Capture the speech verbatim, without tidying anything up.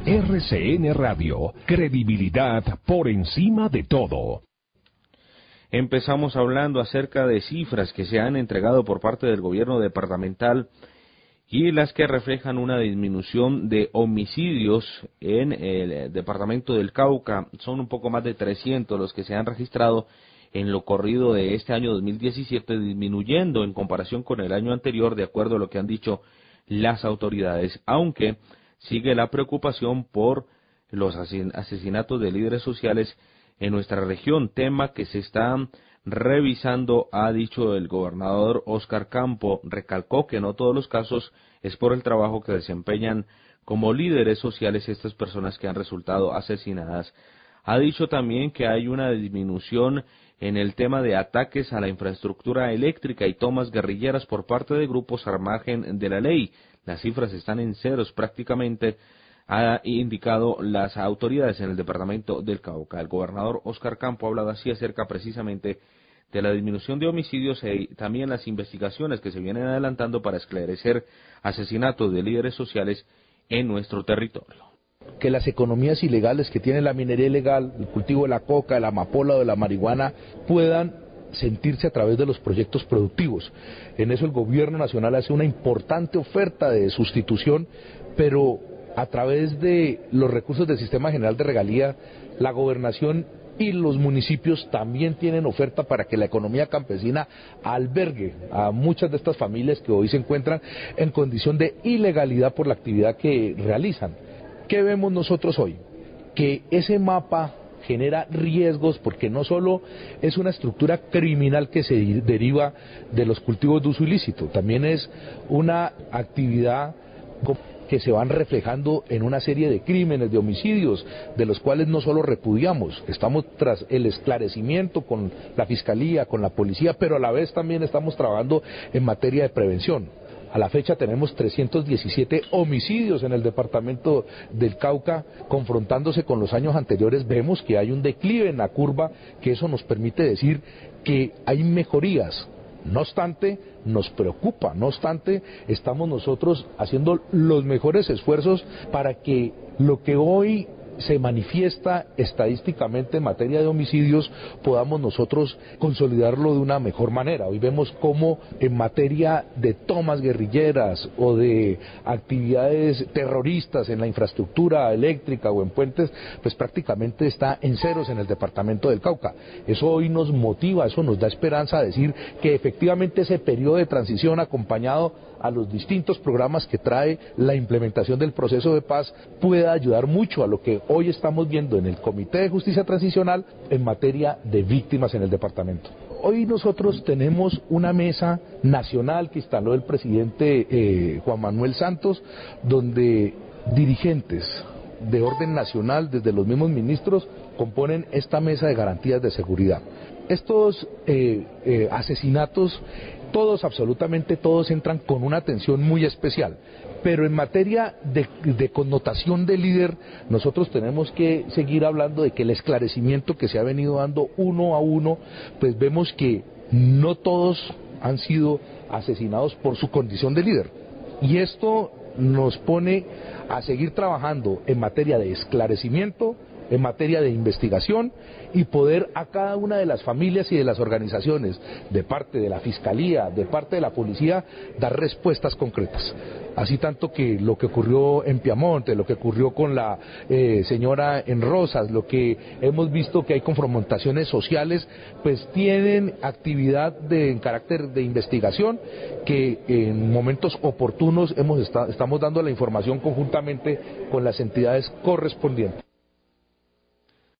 R C N Radio, credibilidad por encima de todo. Empezamos hablando acerca de cifras que se han entregado por parte del gobierno departamental y las que reflejan una disminución de homicidios en el departamento del Cauca. Son un poco más de trescientos los que se han registrado en lo corrido de este año dos mil diecisiete, disminuyendo en comparación con el año anterior, de acuerdo a lo que han dicho las autoridades, aunque sigue la preocupación por los asesinatos de líderes sociales en nuestra región, tema que se está revisando, ha dicho el gobernador Óscar Campo. Recalcó que no todos los casos es por el trabajo que desempeñan como líderes sociales estas personas que han resultado asesinadas. Ha dicho también que hay una disminución en el tema de ataques a la infraestructura eléctrica y tomas guerrilleras por parte de grupos al margen de la ley. Las cifras están en ceros prácticamente, ha indicado las autoridades en el departamento del Cauca. El gobernador Óscar Campo ha hablado así acerca precisamente de la disminución de homicidios y también las investigaciones que se vienen adelantando para esclarecer asesinatos de líderes sociales en nuestro territorio. Que las economías ilegales que tiene la minería ilegal, el cultivo de la coca, de la amapola o de la marihuana puedan sentirse a través de los proyectos productivos. En eso el gobierno nacional hace una importante oferta de sustitución, pero a través de los recursos del Sistema General de Regalía, la gobernación y los municipios también tienen oferta para que la economía campesina albergue a muchas de estas familias que hoy se encuentran en condición de ilegalidad por la actividad que realizan. ¿Qué vemos nosotros hoy? Que ese mapa genera riesgos porque no solo es una estructura criminal que se deriva de los cultivos de uso ilícito, también es una actividad que se van reflejando en una serie de crímenes, de homicidios, de los cuales no solo repudiamos, estamos tras el esclarecimiento con la Fiscalía, con la Policía, pero a la vez también estamos trabajando en materia de prevención. A la fecha tenemos trescientos diecisiete homicidios en el departamento del Cauca, confrontándose con los años anteriores, vemos que hay un declive en la curva, que eso nos permite decir que hay mejorías. No obstante, nos preocupa, no obstante, estamos nosotros haciendo los mejores esfuerzos para que lo que hoy se manifiesta estadísticamente en materia de homicidios podamos nosotros consolidarlo de una mejor manera. Hoy vemos cómo en materia de tomas guerrilleras o de actividades terroristas en la infraestructura eléctrica o en puentes, pues prácticamente está en ceros en el departamento del Cauca. Eso hoy nos motiva, eso nos da esperanza a decir que efectivamente ese periodo de transición acompañado a los distintos programas que trae la implementación del proceso de paz pueda ayudar mucho a lo que hoy estamos viendo en el Comité de Justicia Transicional en materia de víctimas en el departamento. Hoy nosotros tenemos una mesa nacional que instaló el presidente eh, Juan Manuel Santos, donde dirigentes de orden nacional, desde los mismos ministros, componen esta mesa de garantías de seguridad. Estos eh, eh, asesinatos, todos, absolutamente todos, entran con una atención muy especial, pero en materia de, de connotación de líder, nosotros tenemos que seguir hablando de que el esclarecimiento que se ha venido dando uno a uno, pues vemos que no todos han sido asesinados por su condición de líder, y esto nos pone a seguir trabajando en materia de esclarecimiento, en materia de investigación y poder a cada una de las familias y de las organizaciones, de parte de la Fiscalía, de parte de la Policía, dar respuestas concretas. Así tanto que lo que ocurrió en Piamonte, lo que ocurrió con la eh, señora en Rosas, lo que hemos visto que hay confrontaciones sociales, pues tienen actividad de en carácter de investigación que en momentos oportunos hemos está, estamos dando la información conjuntamente con las entidades correspondientes.